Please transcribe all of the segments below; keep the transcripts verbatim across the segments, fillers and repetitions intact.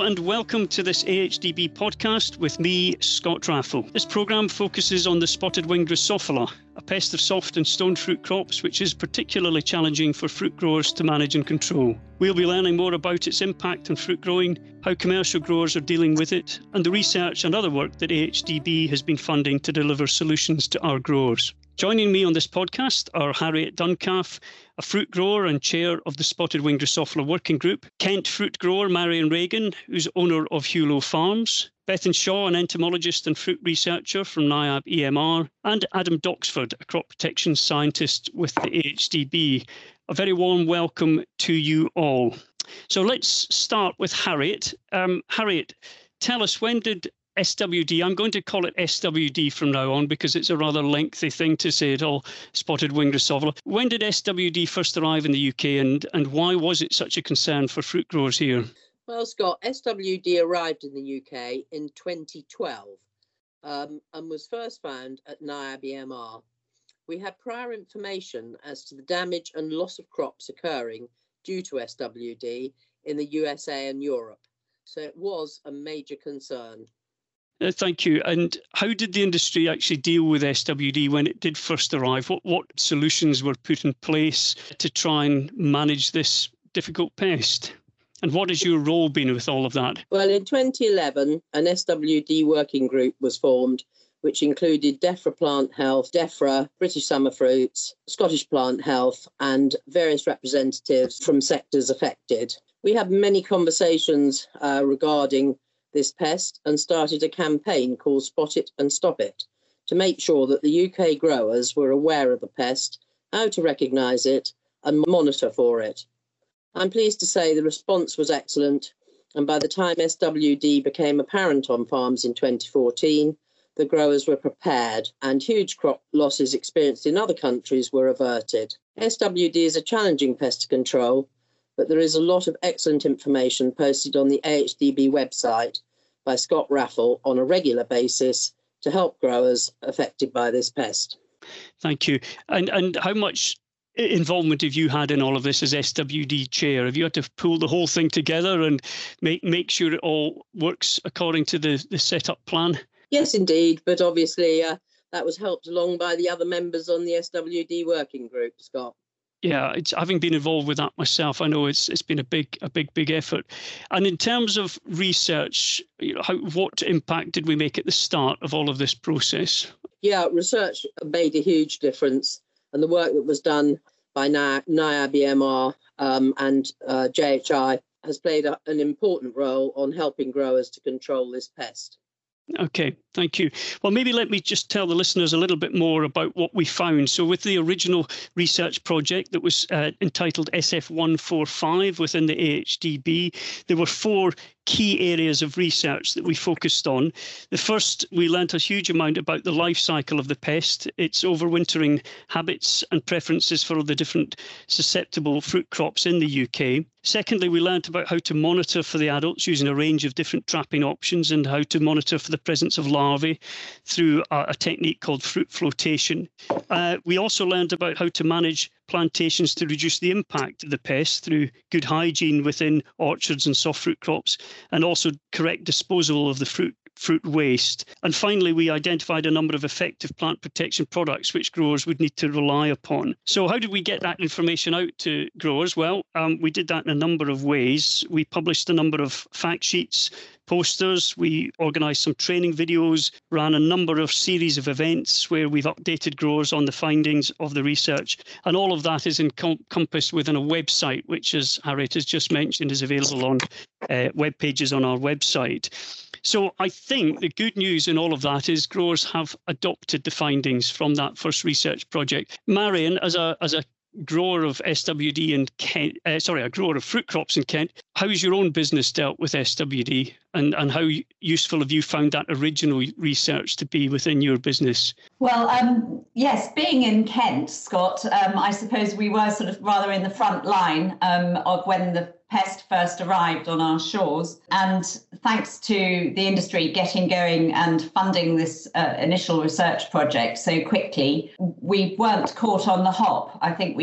and welcome to this A H D B podcast with me, Scott Raffle. This programme focuses on the spotted-winged Drosophila, a pest of soft and stone fruit crops which is particularly challenging for fruit growers to manage and control. We'll be learning more about its impact on fruit growing, how commercial growers are dealing with it, and the research and other work that A H D B has been funding to deliver solutions to our growers. Joining me on this podcast are Harriet Duncalf, a fruit grower and chair of the Spotted-winged Drosophila Working Group, Kent fruit grower Marion Regan, who's owner of Hewlow Farms, Bethan Shaw, an entomologist and fruit researcher from NIAB E M R, and Adam Doxford, a crop protection scientist with the A H D B. A very warm welcome to you all. So let's start with Harriet. Um, Harriet, tell us, when did S W D, I'm going to call it S W D from now on because it's a rather lengthy thing to say it all, spotted-winged Drosophila. When did S W D first arrive in the U K, and, and why was it such a concern for fruit growers here? Well, Scott, S W D arrived in the U K in twenty twelve um, and was first found at NIAB E M R. We had prior information as to the damage and loss of crops occurring due to S W D in the U S A and Europe, so it was a major concern. Uh, thank you. And how did the industry actually deal with S W D when it did first arrive? What, what solutions were put in place to try and manage this difficult pest? And what has your role been with all of that? Well, in twenty eleven, an S W D working group was formed, which included DEFRA Plant Health, DEFRA, British Summer Fruits, Scottish Plant Health, and various representatives from sectors affected. We had many conversations uh, regarding this pest and started a campaign called Spot It and Stop It to make sure that the U K growers were aware of the pest, how to recognise it and monitor for it. I'm pleased to say the response was excellent, and by the time S W D became apparent on farms in twenty fourteen, the growers were prepared and huge crop losses experienced in other countries were averted. S W D is a challenging pest to control, but there is a lot of excellent information posted on the A H D B website by Scott Raffle on a regular basis to help growers affected by this pest. Thank you. And and how much involvement have you had in all of this as S W D chair? Have you had to pull the whole thing together and make make sure it all works according to the, the set-up plan? Yes, indeed. But obviously uh, that was helped along by the other members on the S W D working group, Scott. Yeah, it's having been involved with that myself, I know it's it's been a big, a big, big effort. And in terms of research, you know, how, what impact did we make at the start of all of this process? Yeah, research made a huge difference, and the work that was done by NIAB E M R um, and uh, J H I has played a, an important role on helping growers to control this pest. Okay, thank you. Well, maybe let me just tell the listeners a little bit more about what we found. So with the original research project that was uh, entitled S F one forty-five within the A H D B, there were four key areas of research that we focused on. The first, we learnt a huge amount about the life cycle of the pest, its overwintering habits and preferences for all the different susceptible fruit crops in the U K. Secondly, we learnt about how to monitor for the adults using a range of different trapping options and how to monitor for the presence of larvae through a, a technique called fruit flotation. Uh, we also learned about how to manage plantations to reduce the impact of the pest through good hygiene within orchards and soft fruit crops, and also correct disposal of the fruit fruit waste. And finally, we identified a number of effective plant protection products which growers would need to rely upon. So how did we get that information out to growers? Well, um, we did that in a number of ways. We published a number of fact sheets, posters, we organised some training videos, ran a number of series of events where we've updated growers on the findings of the research, and all of that is encompassed within a website, which, as Harriet has just mentioned, is available on uh, web pages on our website. So I think the good news in all of that is growers have adopted the findings from that first research project. Marion, as a as a grower of S W D in Kent, uh, sorry, a grower of fruit crops in Kent, how's your own business dealt with S W D, and, and how useful have you found that original research to be within your business? Well, um, yes, being in Kent, Scott, um, I suppose we were sort of rather in the front line um, of when the pest first arrived on our shores. And thanks to the industry getting going and funding this uh, initial research project so quickly, we weren't caught on the hop. I think we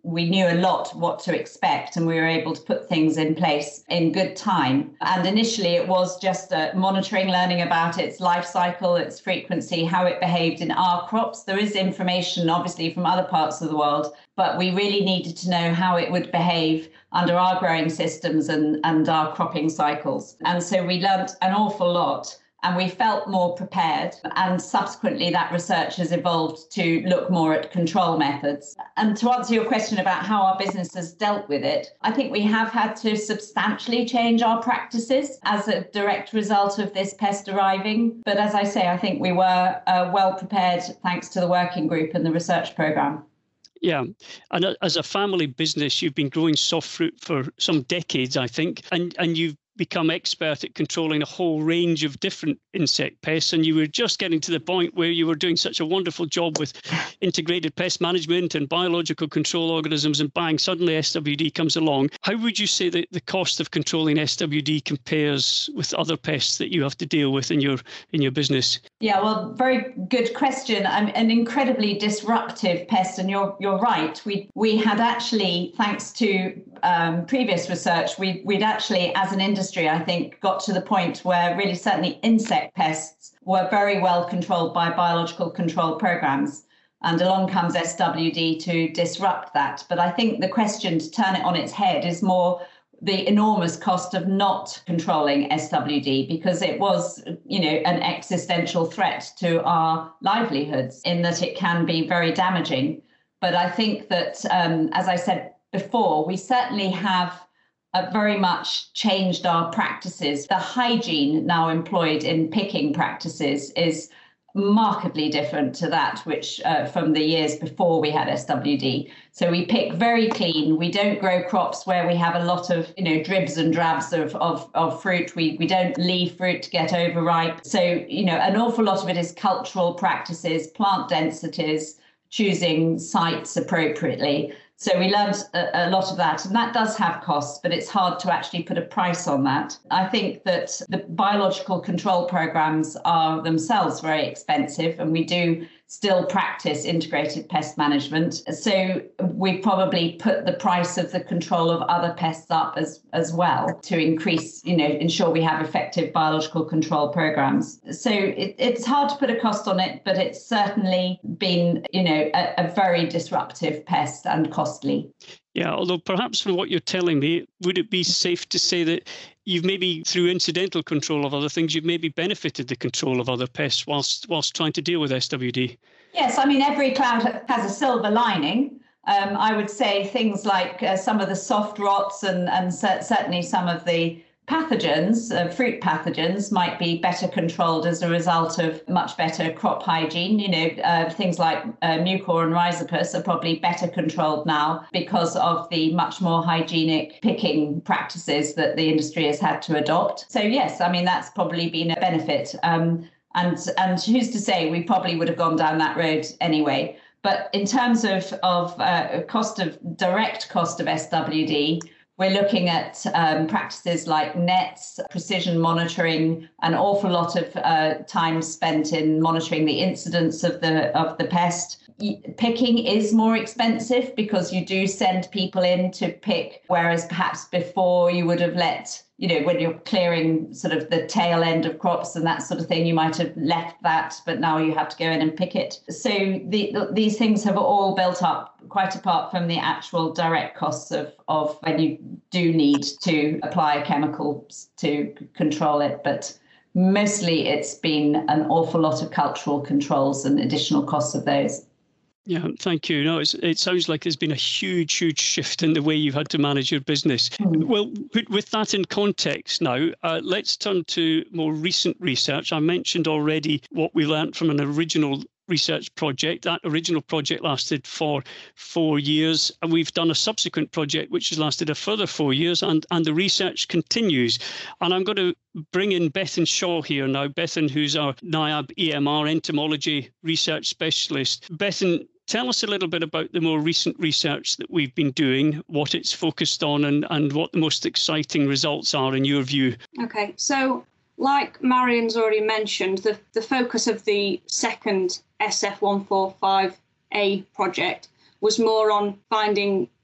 we knew a lot what to expect, and we were able to put things in place in good time. And initially it was just uh, monitoring, learning about its life cycle, its frequency, how it behaved in our crops. There is information obviously from other parts of the world, but we really needed to know how it would behave under our growing systems and, and our cropping cycles. And so we learnt an awful lot, and we felt more prepared. And subsequently, that research has evolved to look more at control methods. And to answer your question about how our business has dealt with it, I think we have had to substantially change our practices as a direct result of this pest arriving. But as I say, I think we were uh, well prepared thanks to the working group and the research programme. Yeah, and as a family business, you've been growing soft fruit for some decades, I think, and and you've become expert at controlling a whole range of different insect pests. And you were just getting to the point where you were doing such a wonderful job with integrated pest management and biological control organisms, and bang, suddenly S W D comes along. How would you say that the cost of controlling S W D compares with other pests that you have to deal with in your in your business? Yeah, well, very good question. I'm an incredibly disruptive pest, and you're you're right. We we had actually, thanks to um, previous research, we we'd actually, as an industry, I think, got to the point where really certainly insect pests were very well controlled by biological control programs. And along comes S W D to disrupt that. But I think the question, to turn it on its head, is more the enormous cost of not controlling S W D, because it was, you know, an existential threat to our livelihoods in that it can be very damaging. But I think that, um, as I said before, we certainly have uh, very much changed our practices. The hygiene now employed in picking practices is markedly different to that which uh, from the years before we had S W D. So we pick very clean. We don't grow crops where we have a lot of, you know, dribs and drabs of, of, of fruit. We, we don't leave fruit to get overripe. So, you know, an awful lot of it is cultural practices, plant densities, choosing sites appropriately. So we learned a, a lot of that, and that does have costs, but it's hard to actually put a price on that. I think that the biological control programs are themselves very expensive, and we do still practice integrated pest management. So we probably put the price of the control of other pests up as, as well to increase, you know, ensure we have effective biological control programs. So it, it's hard to put a cost on it, but it's certainly been, you know, a, a very disruptive pest and costly. Yeah, although perhaps from what you're telling me, would it be safe to say that you've maybe, through incidental control of other things, you've maybe benefited the control of other pests whilst whilst trying to deal with S W D? Yes, I mean, every cloud has a silver lining. Um, I would say things like uh, some of the soft rots and, and cer- certainly some of the pathogens, uh, fruit pathogens, might be better controlled as a result of much better crop hygiene. You know, uh, things like uh, mucor and rhizopus are probably better controlled now because of the much more hygienic picking practices that the industry has had to adopt. So yes, I mean, that's probably been a benefit. Um, and and who's to say we probably would have gone down that road anyway. But in terms of, of uh, cost of direct cost of S W D, we're looking at um, practices like nets, precision monitoring, an awful lot of uh, time spent in monitoring the incidence of the of the pest. Picking is more expensive because you do send people in to pick, whereas perhaps before you would have let, you know, when you're clearing sort of the tail end of crops and that sort of thing, you might have left that, but now you have to go in and pick it. So the, these things have all built up quite apart from the actual direct costs of, of when you do need to apply chemicals to control it. But mostly it's been an awful lot of cultural controls and additional costs of those. Yeah, thank you. No, it's, it sounds like there's been a huge, huge shift in the way you've had to manage your business. Mm. Well, with that in context now, uh, let's turn to more recent research. I mentioned already what we learned from an original research project. That original project lasted for four years. And we've done a subsequent project which has lasted a further four years, and, and the research continues. And I'm going to bring in Bethan Shaw here now. Bethan, who's our NIAB E M R entomology research specialist. Bethan, tell us a little bit about the more recent research that we've been doing, what it's focused on, and, and what the most exciting results are in your view. Okay, so like Marian's already mentioned, the, the focus of the second S F one forty-five A project was more on finding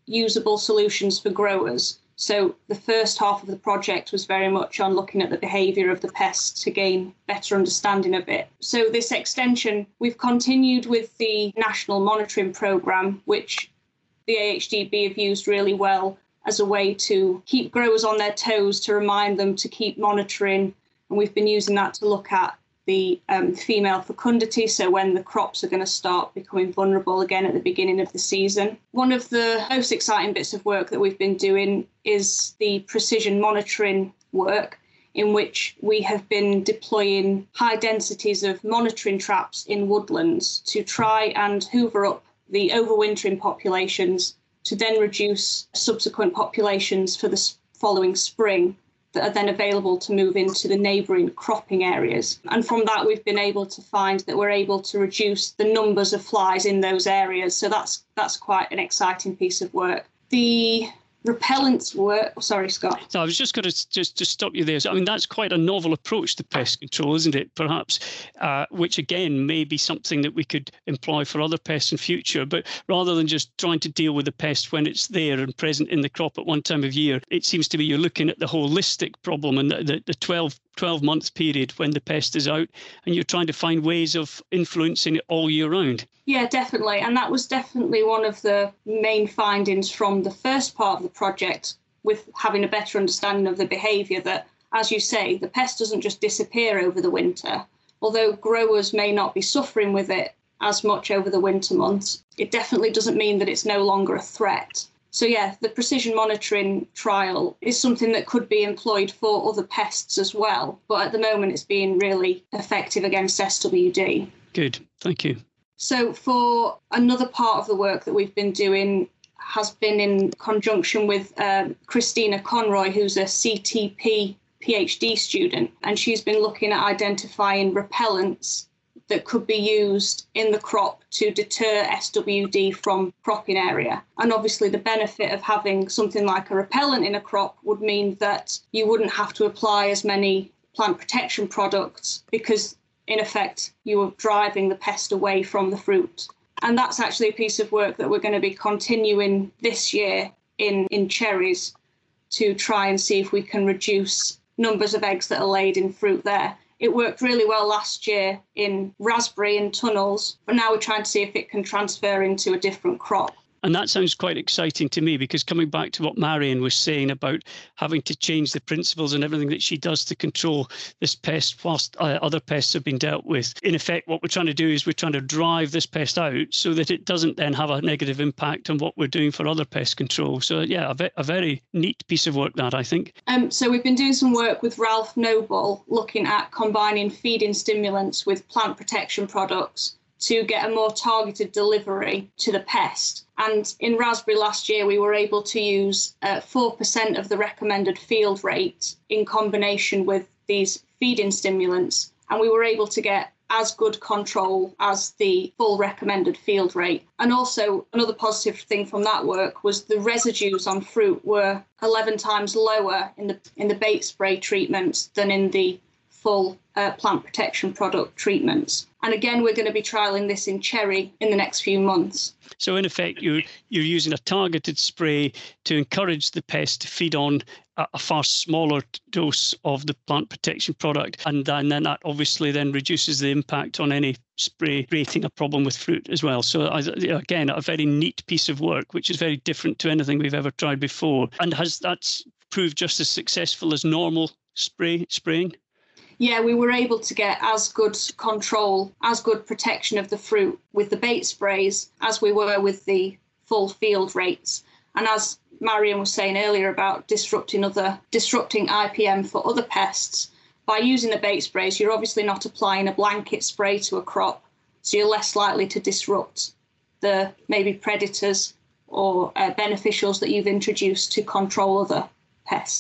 usable solutions for growers. So the first half of the project was very much on looking at the behaviour of the pests to gain better understanding of it. So this extension, we've continued with the national monitoring programme, which the A H D B have used really well as a way to keep growers on their toes, to remind them to keep monitoring. And we've been using that to look at the um, female fecundity, so when the crops are going to start becoming vulnerable again at the beginning of the season. One of the most exciting bits of work that we've been doing is the precision monitoring work, in which we have been deploying high densities of monitoring traps in woodlands to try and hoover up the overwintering populations to then reduce subsequent populations for the following spring, that are then available to move into the neighbouring cropping areas. And from that, we've been able to find that we're able to reduce the numbers of flies in those areas. So that's that's quite an exciting piece of work. The repellents work. Oh, sorry, Scott. So I was just going to just to stop you there. So, I mean, that's quite a novel approach to pest control, isn't it? Perhaps, uh, which again may be something that we could employ for other pests in future. But rather than just trying to deal with the pest when it's there and present in the crop at one time of year, it seems to be you're looking at the holistic problem and the, the, the twelve, twelve month period when the pest is out, and you're trying to find ways of influencing it all year round. Yeah, definitely. And that was definitely one of the main findings from the first part of the project, with having a better understanding of the behaviour, that, as you say, the pest doesn't just disappear over the winter. Although growers may not be suffering with it as much over the winter months, it definitely doesn't mean that it's no longer a threat. So yeah, the precision monitoring trial is something that could be employed for other pests as well. But at the moment, it's being really effective against S W D. Good, thank you. So for another part of the work that we've been doing has been in conjunction with um, Christina Conroy, who's a C T P PhD student, and she's been looking at identifying repellents that could be used in the crop to deter S W D from cropping area. And obviously the benefit of having something like a repellent in a crop would mean that you wouldn't have to apply as many plant protection products, because in effect you are driving the pest away from the fruit. And that's actually a piece of work that we're going to be continuing this year in, in cherries, to try and see if we can reduce numbers of eggs that are laid in fruit there. It worked really well last year in raspberry and tunnels, but now we're trying to see if it can transfer into a different crop. And that sounds quite exciting to me, because coming back to what Marion was saying about having to change the principles and everything that she does to control this pest whilst uh, other pests have been dealt with. In effect, what we're trying to do is we're trying to drive this pest out so that it doesn't then have a negative impact on what we're doing for other pest control. So yeah, a, ve- a very neat piece of work, that, I think. Um, so we've been doing some work with Ralph Noble, looking at combining feeding stimulants with plant protection products to get a more targeted delivery to the pest. And in raspberry last year, we were able to use uh, four percent of the recommended field rate in combination with these feeding stimulants. And we were able to get as good control as the full recommended field rate. And also another positive thing from that work was the residues on fruit were eleven times lower in the in the bait spray treatments than in the full uh, plant protection product treatments. And again, we're going to be trialling this in cherry in the next few months. So in effect, you're, you're using a targeted spray to encourage the pest to feed on a, a far smaller dose of the plant protection product. And then, then that obviously then reduces the impact on any spray creating a problem with fruit as well. So again, a very neat piece of work, which is very different to anything we've ever tried before. And has that proved just as successful as normal spray spraying? Yeah, we were able to get as good control, as good protection of the fruit with the bait sprays as we were with the full field rates. And as Marion was saying earlier about disrupting other disrupting I P M for other pests, by using the bait sprays, you're obviously not applying a blanket spray to a crop, so you're less likely to disrupt the maybe predators or uh, beneficials that you've introduced to control other pests.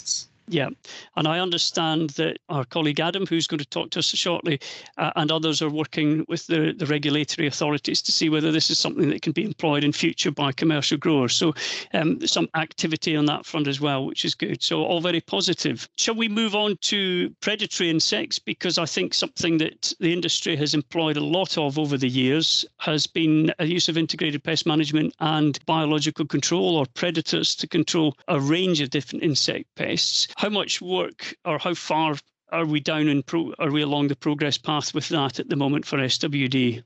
Yeah, and I understand that our colleague Adam, who's going to talk to us shortly, uh, and others are working with the, the regulatory authorities to see whether this is something that can be employed in future by commercial growers. So um, there's some activity on that front as well, which is good. So all very positive. Shall we move on to predatory insects? Because I think something that the industry has employed a lot of over the years has been a use of integrated pest management and biological control, or predators, to control a range of different insect pests. How much work, or how far are we down in pro, are we along the progress path with that at the moment for S W D?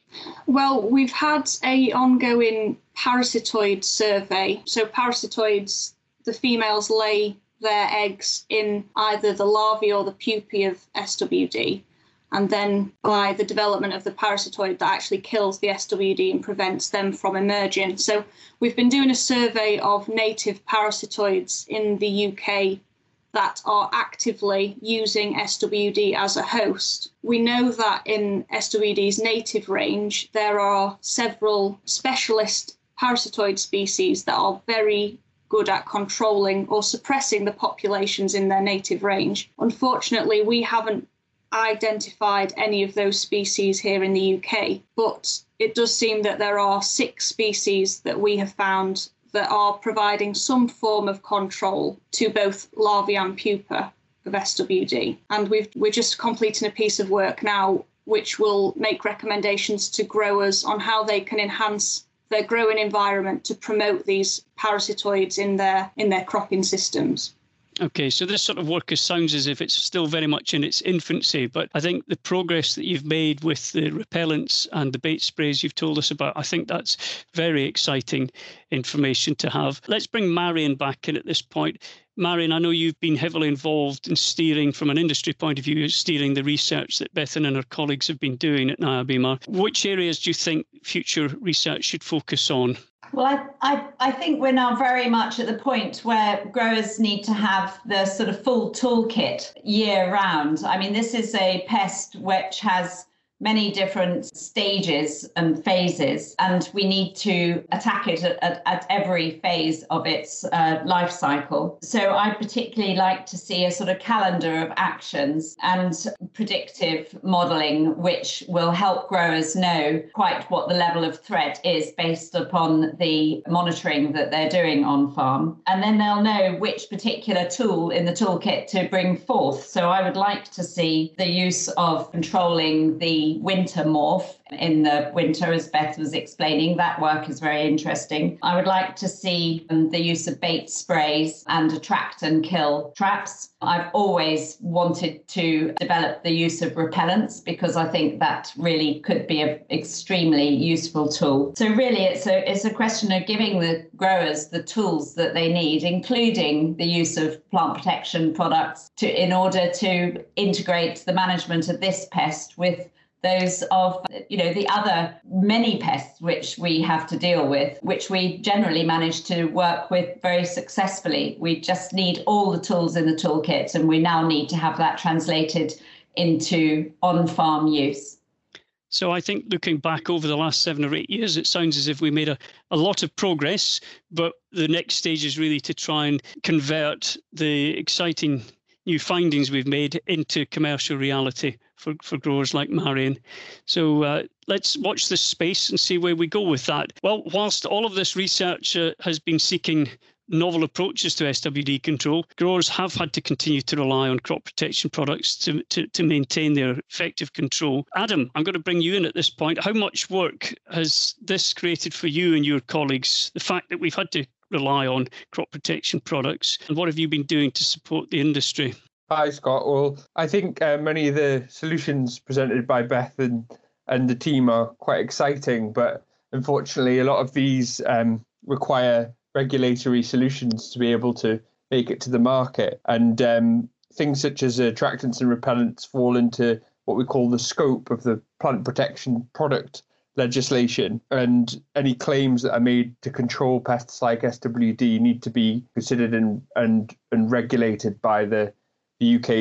Well, we've had a ongoing parasitoid survey. So parasitoids, the females lay their eggs in either the larvae or the pupae of S W D. And then by the development of the parasitoid that actually kills the S W D and prevents them from emerging. So we've been doing a survey of native parasitoids in the U K that are actively using S W D as a host. We know that in S W D's native range, there are several specialist parasitoid species that are very good at controlling or suppressing the populations in their native range. Unfortunately, we haven't identified any of those species here in the U K, but it does seem that there are six species that we have found that are providing some form of control to both larvae and pupa of S W D. And we've, we're just completing a piece of work now which will make recommendations to growers on how they can enhance their growing environment to promote these parasitoids in their in their cropping systems. Okay, so this sort of work sounds as if it's still very much in its infancy, but I think the progress that you've made with the repellents and the bait sprays you've told us about, I think that's very exciting information to have. Let's bring Marion back in at this point. Marion, I know you've been heavily involved in steering, from an industry point of view, steering the research that Bethan and her colleagues have been doing at NIABIMA. Which areas do you think future research should focus on? Well, I, I, I think we're now very much at the point where growers need to have the sort of full toolkit year round. I mean, this is a pest which has many different stages and phases, and we need to attack it at, at, at every phase of its uh, life cycle. So I particularly like to see a sort of calendar of actions and predictive modelling, which will help growers know quite what the level of threat is based upon the monitoring that they're doing on farm. And then they'll know which particular tool in the toolkit to bring forth. So I would like to see the use of controlling the winter morph in the winter, as Beth was explaining. That work is very interesting. I would like to see um, the use of bait sprays and attract and kill traps. I've always wanted to develop the use of repellents because I think that really could be an extremely useful tool. So really it's a it's a question of giving the growers the tools that they need, including the use of plant protection products to in order to integrate the management of this pest with those of, you know, the other many pests which we have to deal with, which we generally manage to work with very successfully. We just need all the tools in the toolkit, and we now need to have that translated into on-farm use. So I think looking back over the last seven or eight years, it sounds as if we made a, a lot of progress, but the next stage is really to try and convert the exciting new findings we've made into commercial reality for, for growers like Marion. So uh, let's watch this space and see where we go with that. Well, whilst all of this research uh, has been seeking novel approaches to S W D control, growers have had to continue to rely on crop protection products to, to, to maintain their effective control. Adam, I'm going to bring you in at this point. How much work has this created for you and your colleagues, the fact that we've had to rely on crop protection products, and what have you been doing to support the industry? Hi, Scott. Well, I think uh, many of the solutions presented by Beth and, and the team are quite exciting, but unfortunately, a lot of these um, require regulatory solutions to be able to make it to the market. And um, things such as attractants and repellents fall into what we call the scope of the plant protection product legislation, and any claims that are made to control pests like S W D need to be considered and and, and regulated by the, the U K's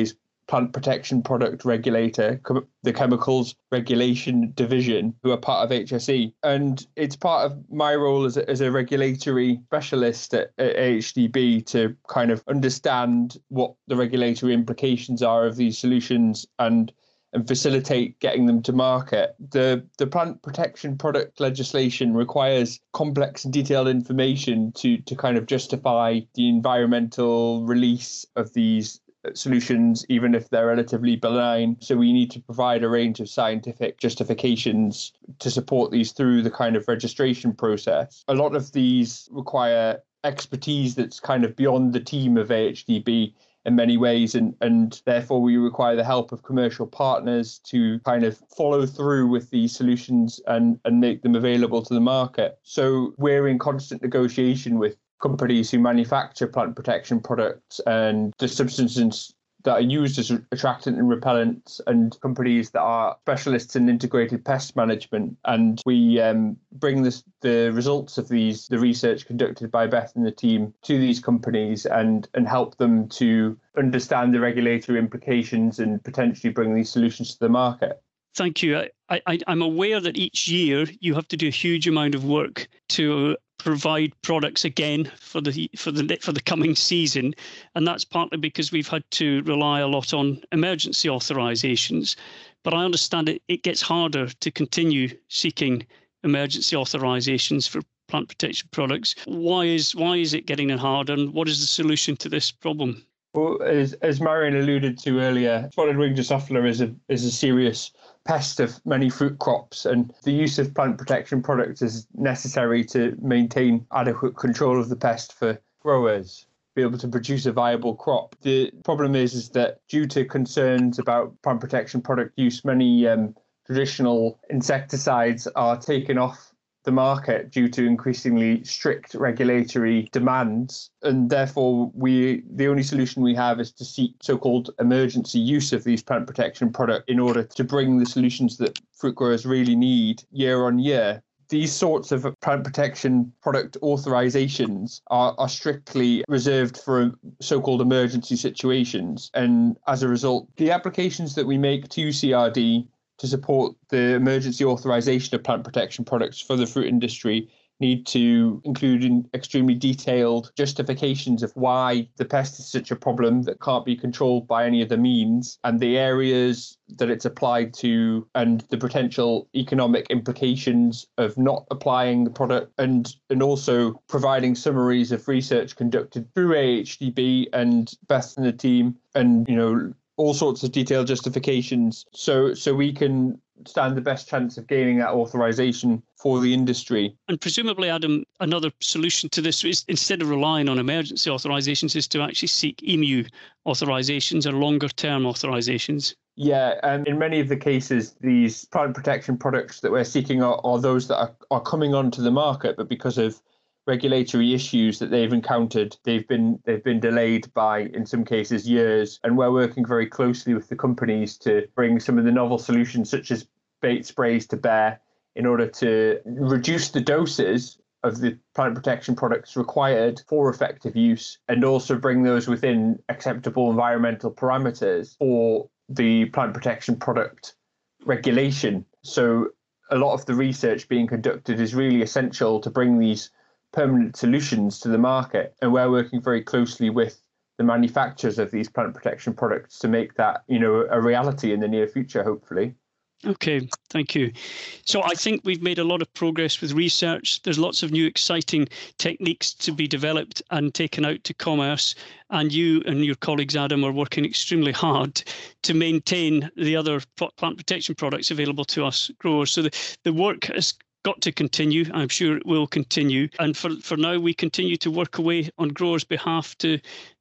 Plant Protection Product Regulator, the Chemicals Regulation Division, who are part of H S E. And it's part of my role as a, as a regulatory specialist at, at A H D B to kind of understand what the regulatory implications are of these solutions and and facilitate getting them to market. The the plant protection product legislation requires complex and detailed information to to kind of justify the environmental release of these solutions, even if they're relatively benign. So we need to provide a range of scientific justifications to support these through the kind of registration process. A lot of these require expertise that's kind of beyond the team of A H D B in many ways, and, and therefore we require the help of commercial partners to kind of follow through with these solutions and, and make them available to the market. So we're in constant negotiation with companies who manufacture plant protection products and the substances that are used as attractant and repellents, and companies that are specialists in integrated pest management. And we um, bring this, the results of these, the research conducted by Beth and the team, to these companies and, and help them to understand the regulatory implications and potentially bring these solutions to the market. Thank you. I, I, I'm aware that each year you have to do a huge amount of work to provide products again for the for the for the coming season, and that's partly because we've had to rely a lot on emergency authorizations. But I understand it, it gets harder to continue seeking emergency authorizations for plant protection products. Why is why is it getting harder, and what is the solution to this problem? Well, as as Marion alluded to earlier, spotted wing Drosophila is a is a serious pest of many fruit crops, and the use of plant protection products is necessary to maintain adequate control of the pest for growers, be able to produce a viable crop. The problem is, is that due to concerns about plant protection product use, many um, traditional insecticides are taken off the market due to increasingly strict regulatory demands, and therefore we the only solution we have is to seek so-called emergency use of these plant protection products in order to bring the solutions that fruit growers really need year on year. These sorts of plant protection product authorizations are, are strictly reserved for so-called emergency situations, and as a result, the applications that we make to C R D to support the emergency authorization of plant protection products for the fruit industry need to include in extremely detailed justifications of why the pest is such a problem that can't be controlled by any other means, and the areas that it's applied to, and the potential economic implications of not applying the product, and and also providing summaries of research conducted through A H D B and Beth and the team, and you know all sorts of detailed justifications, so so we can stand the best chance of gaining that authorization for the industry. And presumably, Adam, another solution to this is, instead of relying on emergency authorizations, is to actually seek E M U authorizations or longer term authorizations. Yeah, and in many of the cases, these plant protection products that we're seeking are, are those that are, are coming onto the market, but because of regulatory issues that they've encountered, they've been they've been delayed by, in some cases, years. And we're working very closely with the companies to bring some of the novel solutions, such as bait sprays, to bear in order to reduce the doses of the plant protection products required for effective use, and also bring those within acceptable environmental parameters for the plant protection product regulation. So a lot of the research being conducted is really essential to bring these permanent solutions to the market, and we're working very closely with the manufacturers of these plant protection products to make that, you know, a reality in the near future, hopefully. Okay, thank you. So I think we've made a lot of progress with research. There's lots of new exciting techniques to be developed and taken out to commerce. And you and your colleagues, Adam, are working extremely hard to maintain the other plant protection products available to us growers. So the, the work has got to continue. I'm sure it will continue. And for, for now, we continue to work away on growers' behalf to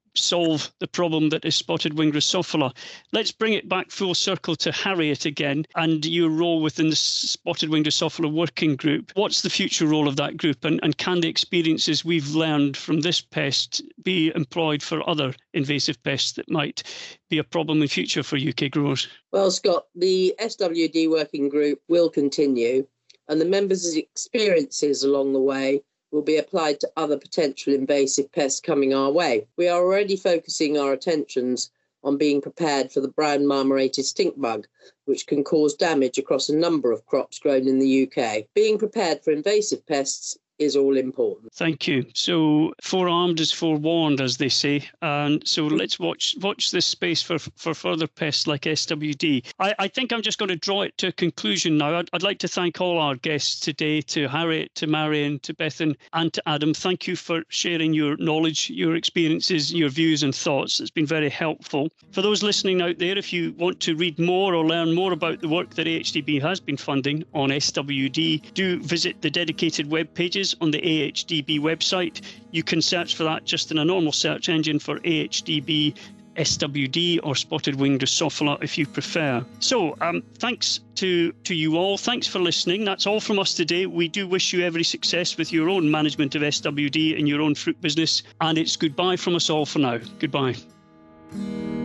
solve the problem that is spotted wing Drosophila. Let's bring it back full circle to Harriet again and your role within the spotted wing Drosophila working group. What's the future role of that group, and, and can the experiences we've learned from this pest be employed for other invasive pests that might be a problem in future for U K growers? Well, Scott, the S W D working group will continue, and the members' experiences along the way will be applied to other potential invasive pests coming our way. We are already focusing our attentions on being prepared for the brown marmorated stink bug, which can cause damage across a number of crops grown in the U K. Being prepared for invasive pests is all important. Thank you. So forearmed is forewarned, as they say. And so let's watch watch this space for for further pests like S W D. I, I think I'm just going to draw it to a conclusion now. I'd, I'd like to thank all our guests today, to Harriet, to Marion, to Bethan, and to Adam. Thank you for sharing your knowledge, your experiences, your views and thoughts. It's been very helpful. For those listening out there, if you want to read more or learn more about the work that A H D B has been funding on S W D, do visit the dedicated web pages on the A H D B website. You can search for that just in a normal search engine for A H D B S W D or spotted wing Drosophila if you prefer. So um, thanks to, to you all. Thanks for listening. That's all from us today. We do wish you every success with your own management of S W D and your own fruit business. And it's goodbye from us all for now. Goodbye.